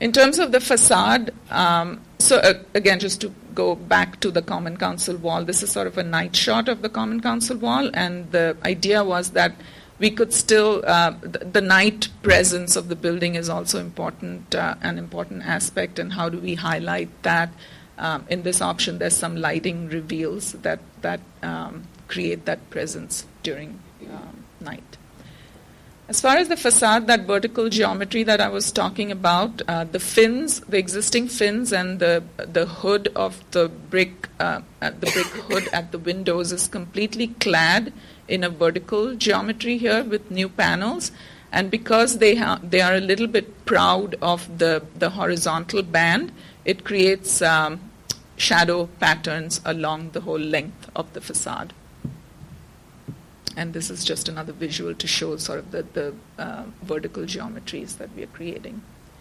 In terms of the facade, again, just to go back to the Common Council wall, this is sort of a night shot of the Common Council wall, and the idea was that we could still, the night presence of the building is also important, an important aspect, and how do we highlight that? In this option, there's some lighting reveals that create that presence during night. As far as the facade, that vertical geometry that I was talking about, the fins, the existing fins, and the hood of the brick hood at the windows is completely clad in a vertical geometry here with new panels. And because they are a little bit proud of the horizontal band, it creates shadow patterns along the whole length of the facade. And this is just another visual to show sort of the vertical geometries that we are creating.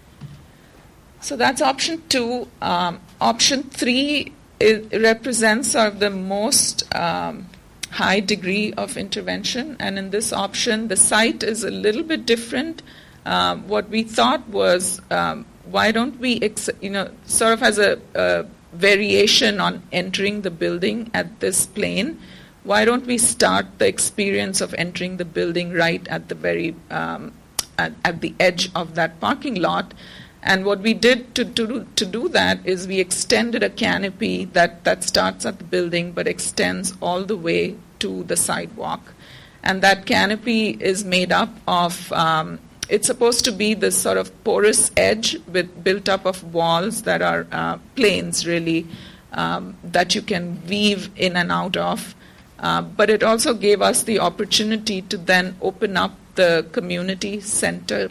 So that's option 2. Option 3 represents sort of the most high degree of intervention. And in this option, the site is a little bit different. What we thought was, why don't we, sort of as a variation on entering the building at this plane, why don't we start the experience of entering the building right at the very at the edge of that parking lot? And what we did to do that is we extended a canopy that starts at the building but extends all the way to the sidewalk. And that canopy is made up of, it's supposed to be this sort of porous edge built up of walls that are planes, really, that you can weave in and out of. But it also gave us the opportunity to then open up the community center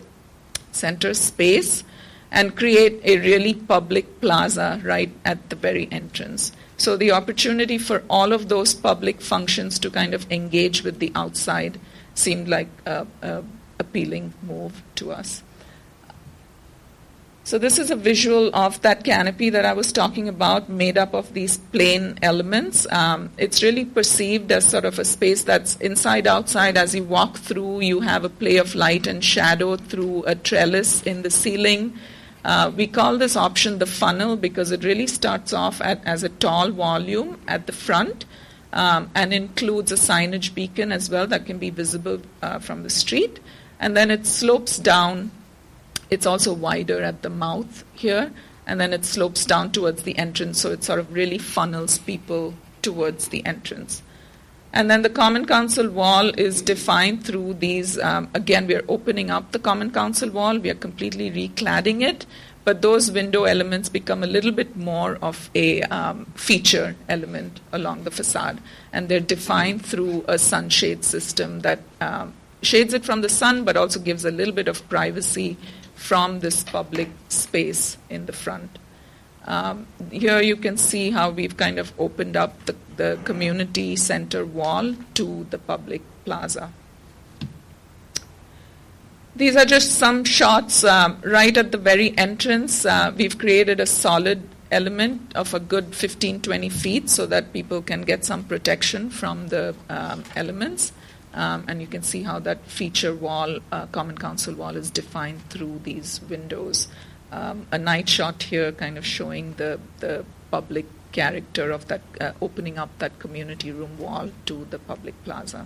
space and create a really public plaza right at the very entrance. So the opportunity for all of those public functions to kind of engage with the outside seemed like a appealing move to us. So this is a visual of that canopy that I was talking about, made up of these plain elements. It's really perceived as sort of a space that's inside, outside. As you walk through, you have a play of light and shadow through a trellis in the ceiling. We call this option the funnel because it really starts off as a tall volume at the front and includes a signage beacon as well that can be visible from the street. And then it slopes down. It's also wider at the mouth here, and then it slopes down towards the entrance, so it sort of really funnels people towards the entrance. And then the Common Council wall is defined through these, again, we are opening up the Common Council wall, we are completely recladding it, but those window elements become a little bit more of a feature element along the facade, and they're defined through a sunshade system that shades it from the sun, but also gives a little bit of privacy from this public space in the front. Here you can see how we've kind of opened up the community center wall to the public plaza. These are just some shots right at the very entrance. We've created a solid element of a good 15-20 feet so that people can get some protection from the elements. And you can see how that feature wall, Common Council wall, is defined through these windows. A night shot here kind of showing the public character of that, opening up that community room wall to the public plaza.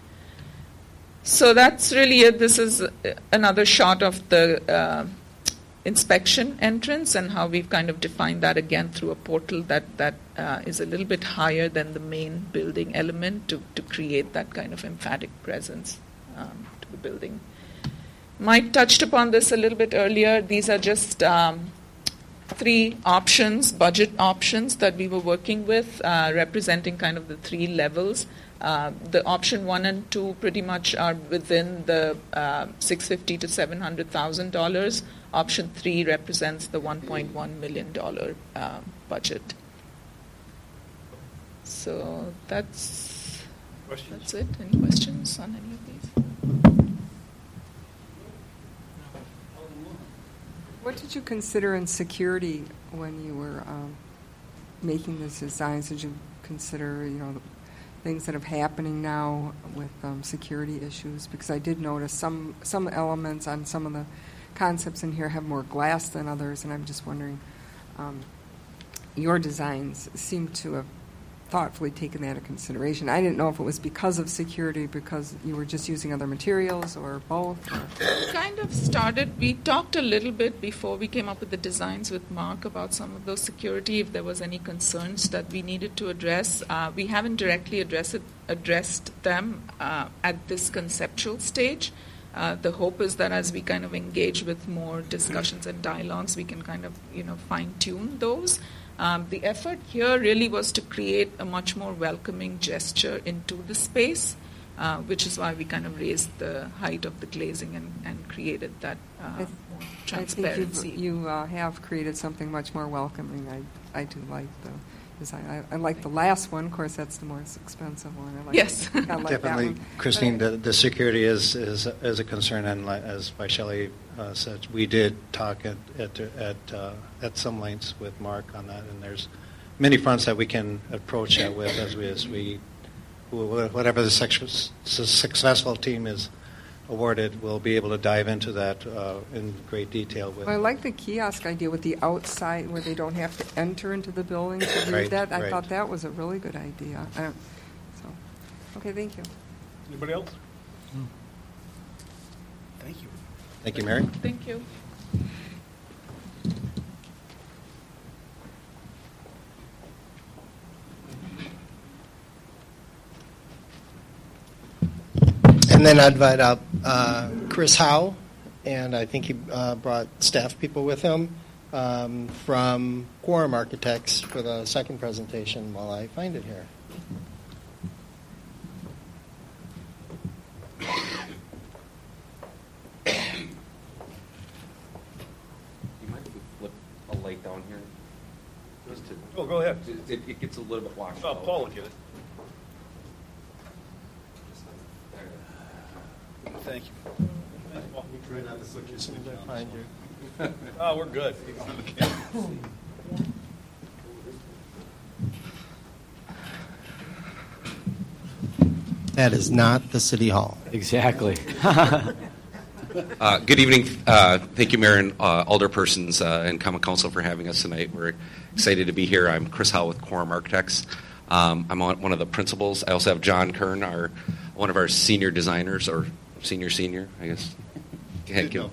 So that's really it. This is another shot of the inspection entrance and how we've kind of defined that again through a portal that is a little bit higher than the main building element to create that kind of emphatic presence to the building. Mike touched upon this a little bit earlier. These are just 3 options, budget options that we were working with, representing kind of the 3 levels. The option 1 and 2 pretty much are within the $650,000 to $700,000. Option 3 represents the $1.1 million budget. So that's it. Any questions on any of these? What did you consider in security when you were making this designs? Did you consider, things that are happening now with security issues? Because I did notice some elements on some of the concepts in here have more glass than others, and I'm just wondering, your designs seem to have thoughtfully taken that into consideration. I didn't know if it was because of security, because you were just using other materials, or both. Or Kind of started, we talked a little bit before we came up with the designs with Mark about some of those security, if there was any concerns that we needed to address. We haven't directly addressed them at this conceptual stage. The hope is that as we kind of engage with more discussions and dialogues, we can kind of, fine-tune those. The effort here really was to create a much more welcoming gesture into the space, which is why we kind of raised the height of the glazing and created that more transparency. I think you have created something much more welcoming. I do like the design. I like the last one. Of course, that's the more expensive one. I like Yes. I like Definitely, that one. Christine, the security is a concern, and as Vaishali said, we did talk at some lengths with Mark on that, and there's many fronts that we can approach that with as we whatever the successful team is awarded, we'll be able to dive into that in great detail. With Well, I like the kiosk idea with the outside where they don't have to enter into the building to read Right, that. I right. thought that was a really good idea. Okay, thank you. Anybody else? Thank you. Thank you, Mary. Thank you. And then I'd invite up Chris Howe, and I think he brought staff people with him from Quorum Architects for the second presentation while I find it here. You mind if we flip a light down here? Just to, Oh, go ahead. it gets a little bit washed Oh, out. Paul will get it. Thank you. Thanks, Paul. Try not to look as soon as I find you. Oh, we're good. That is not the City Hall. Exactly. Good evening. Thank you, Mayor and alderpersons and Common Council for having us tonight. We're excited to be here. I'm Chris Howe with Quorum Architects. I'm one of the principals. I also have John Kern, one of our senior designers, or senior, I guess. Thank you.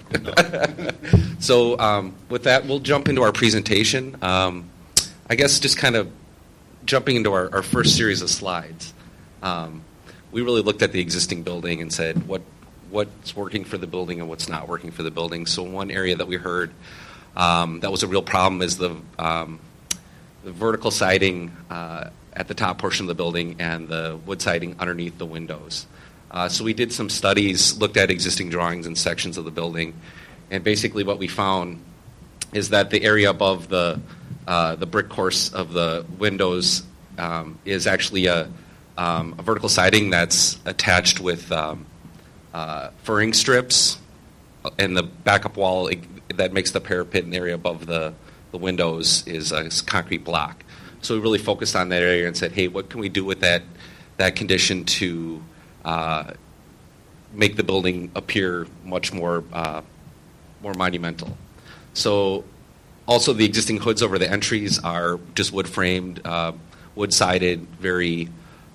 So with that, we'll jump into our presentation. I guess just kind of jumping into our first series of slides. We really looked at the existing building and said what's working for the building and what's not working for the building. So one area that we heard that was a real problem is the vertical siding at the top portion of the building and the wood siding underneath the windows. So we did some studies, looked at existing drawings and sections of the building, and basically what we found is that the area above the brick course of the windows is actually a vertical siding that's attached with furring strips, and the backup wall that makes the parapet in the area above the windows is a concrete block. So we really focused on that area and said, hey, what can we do with that condition to make the building appear much more monumental. So also the existing hoods over the entries are just wood framed, wood sided, very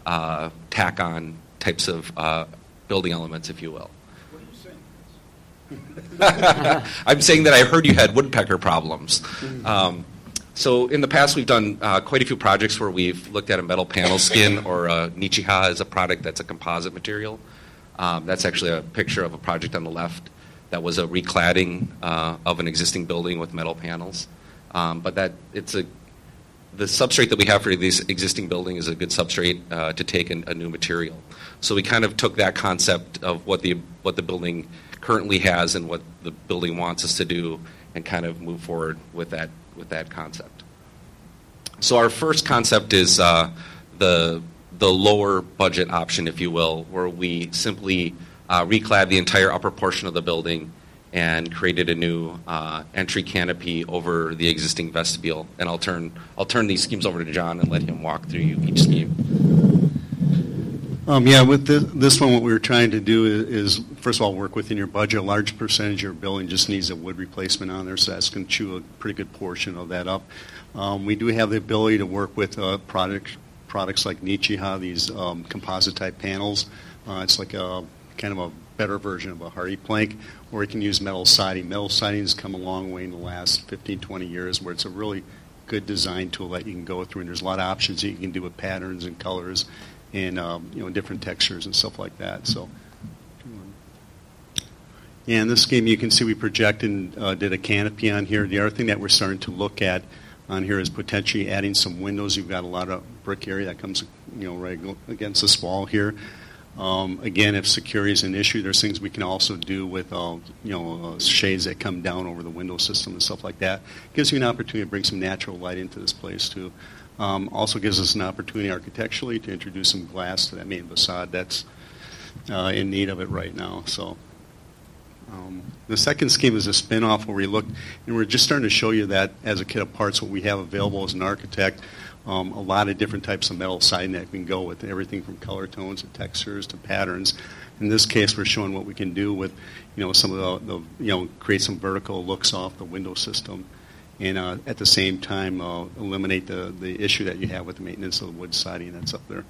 tack-on types of building elements, if you will. What are you saying? I'm saying that I heard you had woodpecker problems. So in the past, we've done quite a few projects where we've looked at a metal panel skin, or Nichiha is a product that's a composite material. That's actually a picture of a project on the left that was a recladding of an existing building with metal panels. But the substrate that we have for this existing building is a good substrate to take a new material. So we kind of took that concept of what the building currently has and what the building wants us to do, and kind of move forward with that concept. So our first concept is the lower budget option, if you will, where we simply reclad the entire upper portion of the building and created a new entry canopy over the existing vestibule. And I'll turn these schemes over to John and let him walk through each scheme. Yeah, with this one, what we were trying to do is, first of all, work within your budget. A large percentage of your building just needs a wood replacement on there, so that's going to chew a pretty good portion of that up. We do have the ability to work with products like Nichiha, these composite-type panels. It's like a kind of a better version of a hardy plank, or you can use metal siding. Metal siding has come a long way in the last 15, 20 years, where it's a really good design tool that you can go through, and there's a lot of options that you can do with patterns and colors and different textures and stuff like that. So, yeah, in this game you can see we projected and did a canopy on here. The other thing that we're starting to look at on here is potentially adding some windows. You've got a lot of brick area that comes right against this wall here. Again, if security is an issue, there's things we can also do with shades that come down over the window system and stuff like that. Gives you an opportunity to bring some natural light into this place too. Also gives us an opportunity architecturally to introduce some glass to that main facade that's in need of it right now. So the second scheme is a spin-off where we look, and we're just starting to show you that as a kit of parts what we have available as an architect. A lot of different types of metal siding that can go with everything from color tones to textures to patterns. In this case, we're showing what we can do with, some of the create some vertical looks off the window system, and at the same time eliminate the issue that you have with the maintenance of the wood siding that's up there.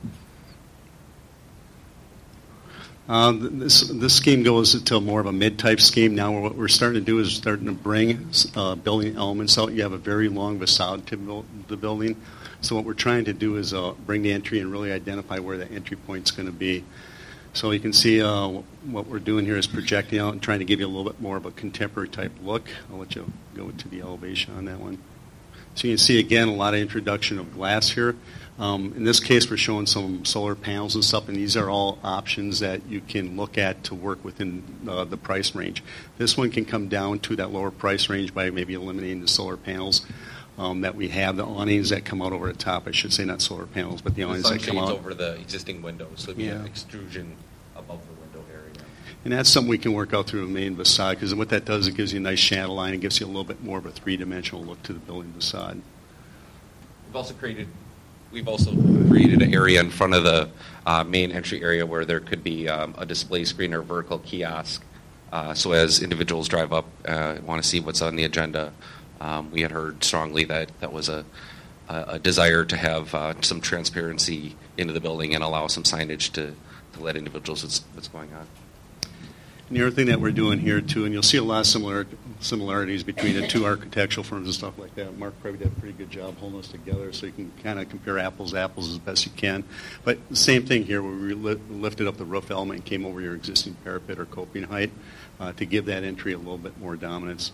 This scheme goes to more of a mid-type scheme. Now what we're starting to do is starting to bring building elements out. You have a very long facade to the building. So what we're trying to do is bring the entry and really identify where the entry point's going to be. So you can see what we're doing here is projecting out and trying to give you a little bit more of a contemporary type look. I'll let you go to the elevation on that one. So you can see, again, a lot of introduction of glass here. In this case, we're showing some solar panels and stuff, and these are all options that you can look at to work within the price range. This one can come down to that lower price range by maybe eliminating the solar panels that we have, the awnings that come out over the top. I should say not solar panels, but the awnings that come out over the existing windows, so it'd be an extrusion above the window area. And that's something we can work out through the main facade, because what that does, it gives you a nice shadow line and gives you a little bit more of a three-dimensional look to the building facade. We've also created an area in front of the main entry area where there could be a display screen or vertical kiosk. So as individuals drive up, want to see what's on the agenda, we had heard strongly that was a desire to have some transparency into the building and allow some signage to let individuals what's going on. And the other thing that we're doing here, too, and you'll see a lot of similarities between the two architectural firms and stuff like that. Mark probably did a pretty good job holding us together, so you can kind of compare apples to apples as best you can. But the same thing here, where we lifted up the roof element and came over your existing parapet or coping height to give that entry a little bit more dominance.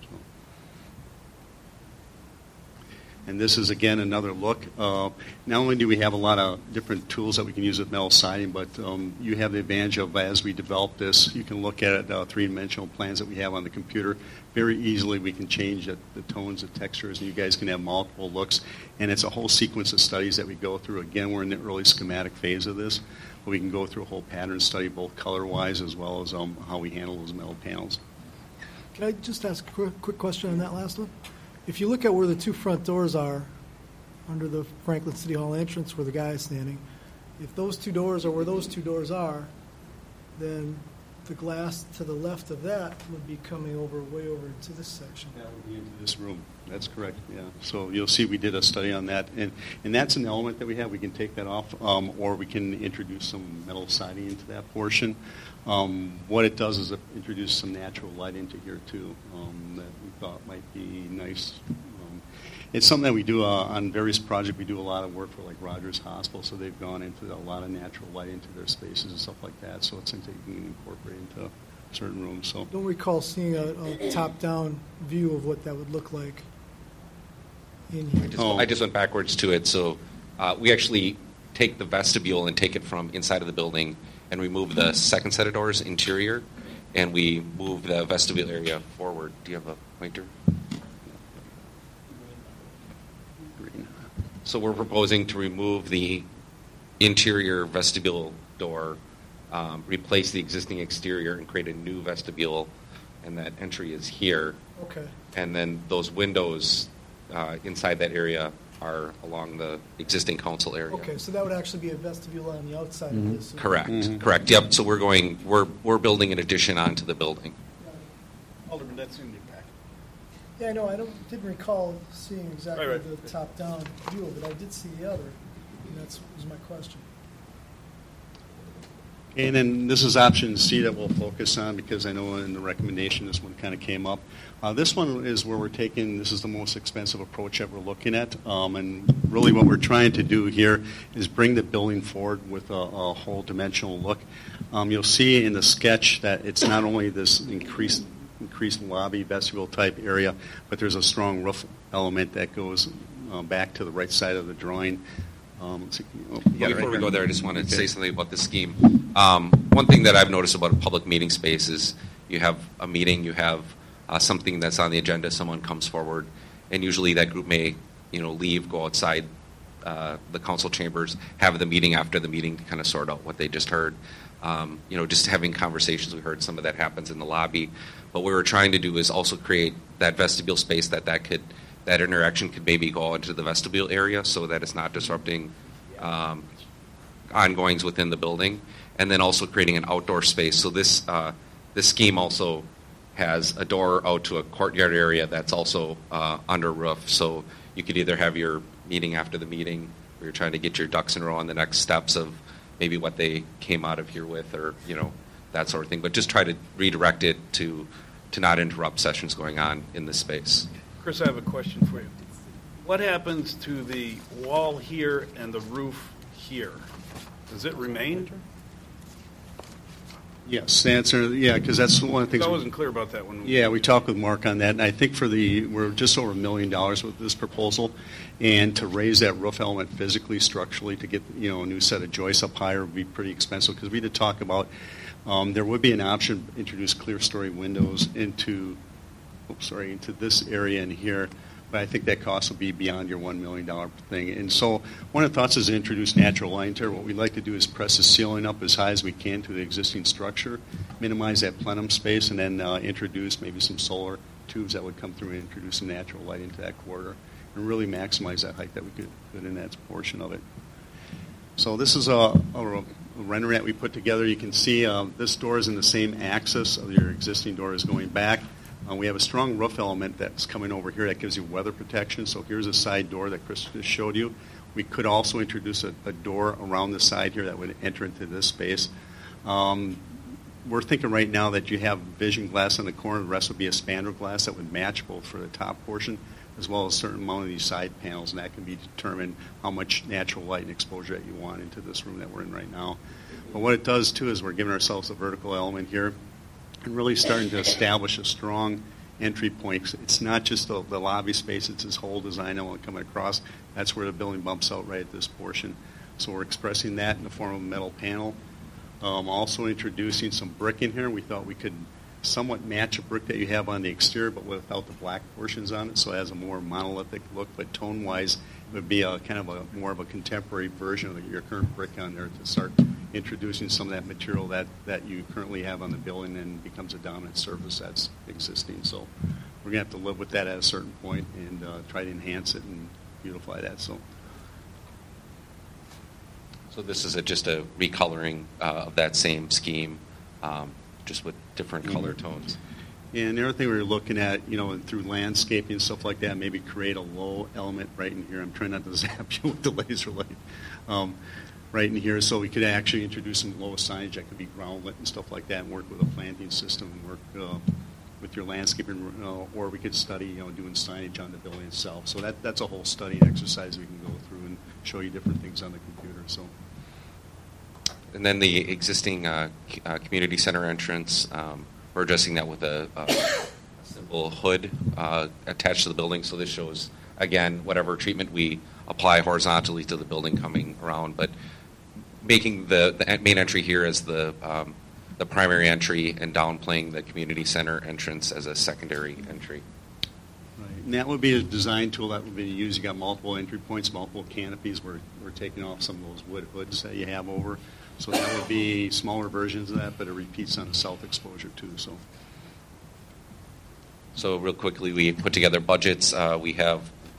And this is, again, another look. Not only do we have a lot of different tools that we can use with metal siding, but you have the advantage of, as we develop this, you can look at three-dimensional plans that we have on the computer. Very easily we can change the tones, the textures, and you guys can have multiple looks. And it's a whole sequence of studies that we go through. Again, we're in the early schematic phase of this. But we can go through a whole pattern study, both color-wise as well as how we handle those metal panels. Can I just ask a quick question on that last one? If you look at where the two front doors are, under the Franklin City Hall entrance where the guy is standing, if those two doors are where those two doors are, then the glass to the left of that would be coming way over into this section. That would be into this room. That's correct, yeah. So you'll see we did a study on that, and that's an element that we have. We can take that off, or we can introduce some metal siding into that portion. What it does is it introduces some natural light into here, too, that we thought might be nice. It's something that we do on various projects. We do a lot of work for, like, Rogers Hospital, so they've gone into a lot of natural light into their spaces and stuff like that, so it's something you can incorporate into certain rooms. So Don't recall seeing a top-down view of what that would look like in here. I just went backwards to it, so we actually take the vestibule and take it from inside of the building and remove the second set of doors, interior, and we move the vestibule area forward. Do you have a pointer? Green. So we're proposing to remove the interior vestibule door, replace the existing exterior, and create a new vestibule, and that entry is here. Okay. And then those windows inside that area are along the existing council area. Okay, so that would actually be a vestibule on the outside of this. Correct. Correct. Yep. So we're building an addition onto the building. Alderman, that's in your packet. Yeah, I know. Didn't recall seeing exactly Right. the top-down view, but I did see the other, and that was my question. And then this is option C that we'll focus on because I know in the recommendation this one kind of came up. This one is where this is the most expensive approach that we're looking at. And really what we're trying to do here is bring the building forward with a whole dimensional look. You'll see in the sketch that it's not only this increased lobby vestibule type area, but there's a strong roof element that goes back to the right side of the drawing. Before we go there, I just wanted to say something about the scheme. One thing that I've noticed about a public meeting space is you have a meeting, you have something that's on the agenda, someone comes forward, and usually that group may leave, go outside the council chambers, have the meeting after the meeting to kind of sort out what they just heard. Just having conversations, we heard some of that happens in the lobby. What we were trying to do is also create that vestibule space that interaction could maybe go into the vestibule area so that it's not disrupting ongoings within the building, and then also creating an outdoor space. So this scheme also has a door out to a courtyard area that's also under roof. So you could either have your meeting after the meeting, where you're trying to get your ducks in a row on the next steps of maybe what they came out of here with, or that sort of thing. But just try to redirect it to not interrupt sessions going on in this space. Chris, I have a question for you. What happens to the wall here and the roof here? Does it remain? Yes, the answer, because that's one of the things. I wasn't clear about that one. Yeah, we talked with Mark on that, and I think we're just over $1 million with this proposal, and to raise that roof element physically, structurally, to get a new set of joists up higher would be pretty expensive, because we did talk about there would be an option to introduce clear story windows into this area in here, but I think that cost will be beyond your $1 million thing. And so one of the thoughts is to introduce natural light here. What we'd like to do is press the ceiling up as high as we can to the existing structure, minimize that plenum space, and then introduce maybe some solar tubes that would come through and introduce some natural light into that corridor and really maximize that height that we could put in that portion of it. So this is a rendering that we put together. You can see this door is in the same axis of your existing door is going back. We have a strong roof element that's coming over here that gives you weather protection. So here's a side door that Chris just showed you. We could also introduce a door around the side here that would enter into this space. We're thinking right now that you have vision glass on the corner. The rest would be a spandrel glass that would match both for the top portion as well as a certain amount of these side panels, and that can be determined how much natural light and exposure that you want into this room that we're in right now. But what it does, too, is we're giving ourselves a vertical element here and really starting to establish a strong entry point. It's not just the lobby space, it's this whole design element coming across. That's where the building bumps out right at this portion. So we're expressing that in the form of a metal panel. Also introducing some brick in here. We thought we could somewhat match a brick that you have on the exterior, but without the black portions on it, so it has a more monolithic look, but tone-wise, it would be more of a contemporary version of your current brick on there to start introducing some of that material that you currently have on the building and becomes a dominant surface that's existing. So we're going to have to live with that at a certain point and try to enhance it and beautify that. So this is just a recoloring of that same scheme, just with different color tones. And the other thing we were looking at, through landscaping and stuff like that, maybe create a low element right in here. I'm trying not to zap you with the laser light. Right in here, so we could actually introduce some low signage that could be ground lit and stuff like that, and work with a planting system, and work with your landscaping, or we could study, doing signage on the building itself. So that's a whole study exercise we can go through and show you different things on the computer. So. And then the existing community center entrance, we're addressing that with a simple hood attached to the building. So this shows, again, whatever treatment we apply horizontally to the building coming around, but making the main entry here as the primary entry and downplaying the community center entrance as a secondary entry. Right, and that would be a design tool that would be used. You got multiple entry points, multiple canopies. We're taking off some of those wood hoods that you have over. So that would be smaller versions of that, but it repeats on a south exposure too. So real quickly, we put together budgets. We have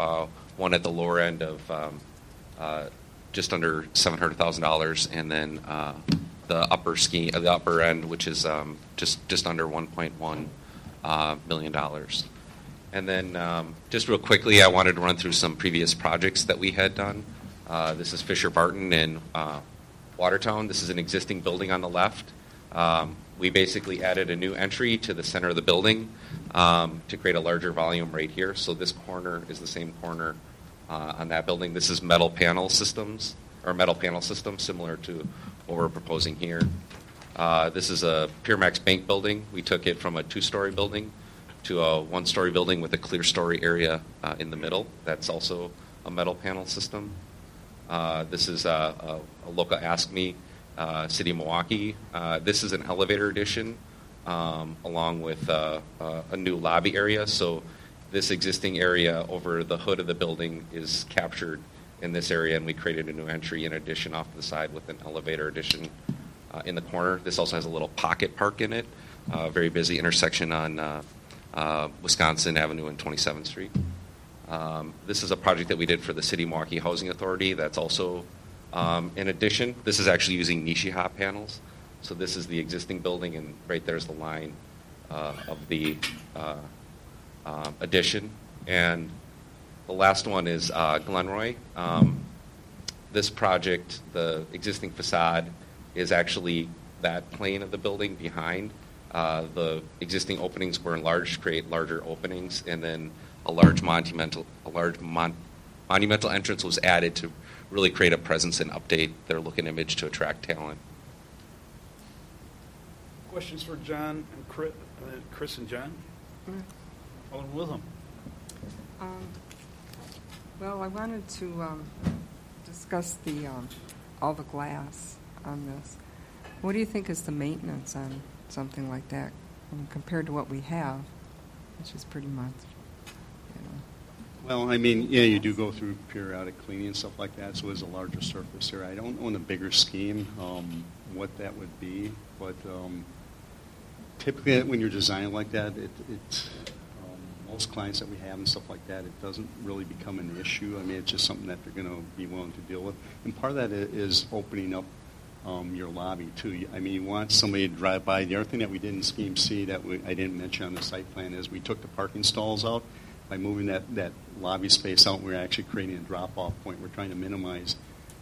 one at the lower end of just under $700,000, and then the upper end, which is just under $1.1 million. And then just real quickly, I wanted to run through some previous projects that we had done. This is Fisher Barton in Watertown. This is an existing building on the left. We basically added a new entry to the center of the building to create a larger volume right here. So this corner is the same corner on that building. This is metal panel system similar to what we're proposing here. This is a Piermax Bank building. We took it from a 2-story building to a 1-story building with a clear story area in the middle. That's also a metal panel system. This is a local Ask Me, City of Milwaukee. This is an elevator addition along with a new lobby area. So this existing area over the hood of the building is captured in this area, and we created a new entry in addition off to the side with an elevator addition in the corner. This also has a little pocket park in it, very busy intersection on Wisconsin Avenue and 27th Street. This is a project that we did for the City of Milwaukee Housing Authority that's also in addition. This is actually using Nishi-Ha panels. So this is the existing building, and right there's the line of the addition. And the last one is Glenroy. This project, the existing facade, is actually that plane of the building behind. The existing openings were enlarged to create larger openings, and then a large monumental entrance was added to really create a presence and update their look and image to attract talent. Questions for John and Chris and John? Alderman Wilhelm. Well, I wanted to discuss all the glass on this. What do you think is the maintenance on something like that compared to what we have, which is pretty much, Well, I mean, yeah, you do go through periodic cleaning and stuff like that, so there's a larger surface here. I don't know in a bigger scheme what that would be, but typically when you're designing like that, it's most clients that we have and stuff like that, it doesn't really become an issue. I mean, it's just something that they're going to be willing to deal with. And part of that is opening up your lobby, too. I mean, you want somebody to drive by. The other thing that we did in Scheme C that I didn't mention on the site plan is we took the parking stalls out. By moving that lobby space out, we're actually creating a drop-off point. We're trying to minimize,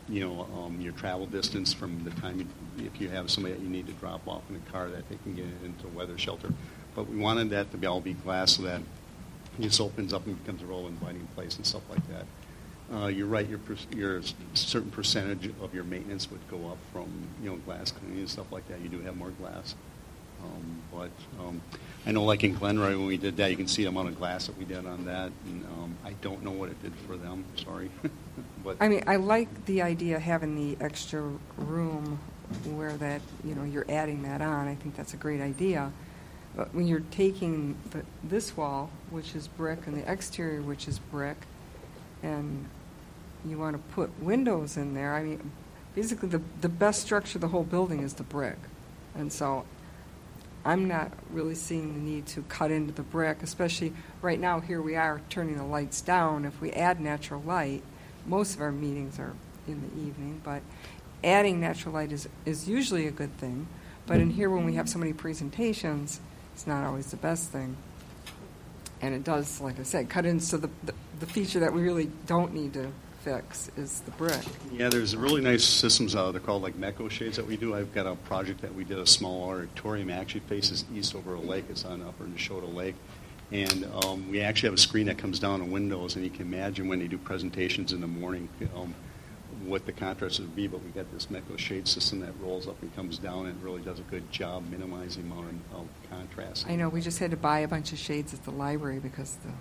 your travel distance from the time if you have somebody that you need to drop off in a car that they can get into a weather shelter. But we wanted that to all be glass so that it just opens up and becomes a real inviting place and stuff like that. You're right. Your certain percentage of your maintenance would go up from glass cleaning and stuff like that. You do have more glass. But I know, like in Glenroy, when we did that, you can see the amount of glass that we did on that. And I don't know what it did for them. Sorry. But I mean, I like the idea of having the extra room where that you're adding that on. I think that's a great idea. But when you're taking this wall, which is brick, and the exterior, which is brick, and you want to put windows in there, I mean, basically the best structure of the whole building is the brick. And so I'm not really seeing the need to cut into the brick, especially right now here we are turning the lights down. If we add natural light, most of our meetings are in the evening, but adding natural light is usually a good thing. But in here when we have so many presentations, it's not always the best thing. And it does, like I said, cut into the feature that we really don't need to fix is the brick. Yeah, there's really nice systems out there called like Mecco shades that we do. I've got a project that we did, a small auditorium. It actually faces east over a lake. It's on Upper Neshota Lake. And we actually have a screen that comes down on windows, and you can imagine when they do presentations in the morning what the contrast would be, but we got this Mecco shade system that rolls up and comes down, and it really does a good job minimizing the amount of contrast. I know, we just had to buy a bunch of shades at the library because the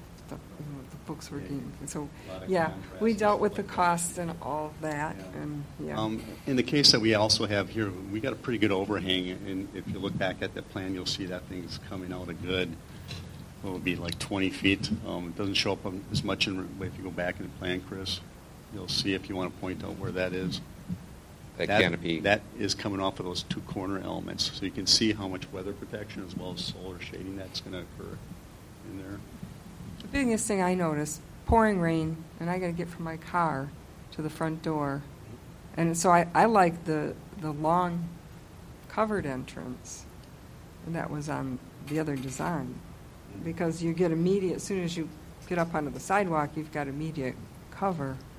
books were getting, so yeah, we dealt with the cost and all of that. Yeah. And yeah. In the case that we also have here, we got a pretty good overhang, and if you look back at the plan, you'll see that thing's coming out a good, well, it'll be like 20 feet. It doesn't show up as much if you go back in the plan, Chris. You'll see if you want to point out where that is. That canopy. That is coming off of those two corner elements. So you can see how much weather protection as well as solar shading that's going to occur in there. The biggest thing I noticed pouring rain, and I got to get from my car to the front door. And so I like the long covered entrance that was on the other design, because you get immediate, as soon as you get up onto the sidewalk, you've got immediate cover.